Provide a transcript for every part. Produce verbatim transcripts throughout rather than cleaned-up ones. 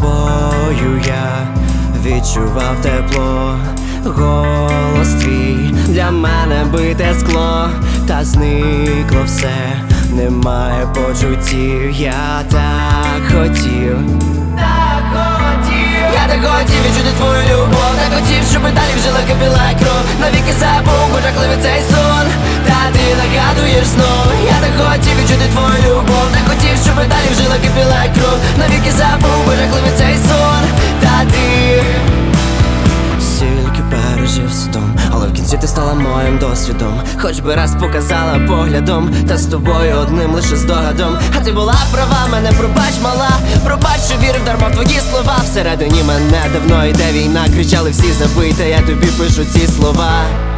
тобою я відчував тепло, голос твій для мене бите скло, та зникло все, немає почуттів. Я так хотів, так хотів, я так хотів відчути твою любов, так хотів, щоб далі вжила кипіла кров. Навіки забув, бо жахливий цей сон, та ти нагадуєш знов. Я так хотів відчути твою любов, так хотів, щоб далі вжила кипіла кров. Навіки забув, бо жахливий цей сон, та ти стільки пережив судом, але в кінці ти стала моїм досвідом. Хоч би раз показала поглядом, та з тобою одним лише здогадом. А ти була права, мене пробач, мала, пробач, що вірив дарма в твої слова. Всередині мене давно йде війна, кричали всі забийте, я тобі пишу ці слова.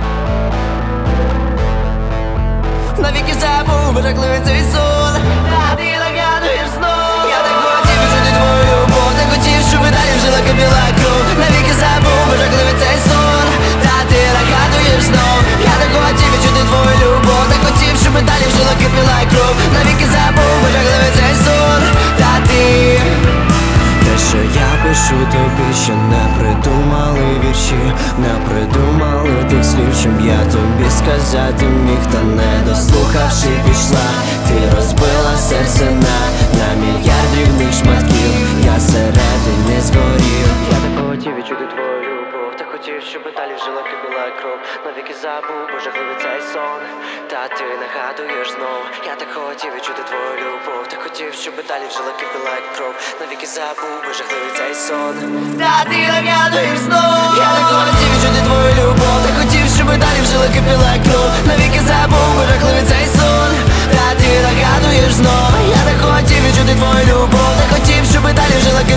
Навіки забув, бо жахливий цей сон, та ти нагадуєш знов. Я так хотів відчути твою любов, так хотів, щоб далі вжила кипіла кров. Навіки забув, бо жахливий цей сон, та ти нагадуєш знов. Я так хотів відчути твою любов, так хотів, щоб далі вжила кипіла кров. Навіки забув, бо жахливий цей сон, та ти. Те, що я пишу тобі, що не придумали вірші, не придумали тих слів, щоб я тобі сказати міг, та не дослухавши пішла. Ти розбила серце на, на мільярд дрібних шматків, я середині згорів. Я так хотів відчути твою любов, так хотів, щоб далі жила кипіла кров. Навіки забув, бо жахливий цей сон, та ти нагадуєш знов. Я так хотів відчути твою любов, так хотів, щоб далі жила кипіла кров. Навіки забув, бо жахливий цей сон, та ти нагадуєш знов. Я так хотів відчути твою любов, так хотів, щоб далі жила кипіла кров. Навіки забув, бо жахливий цей сон, та ти нагадуєш знов. Я так хотів відчути твою любов, так хотів, щоб далі жила кипіла кров.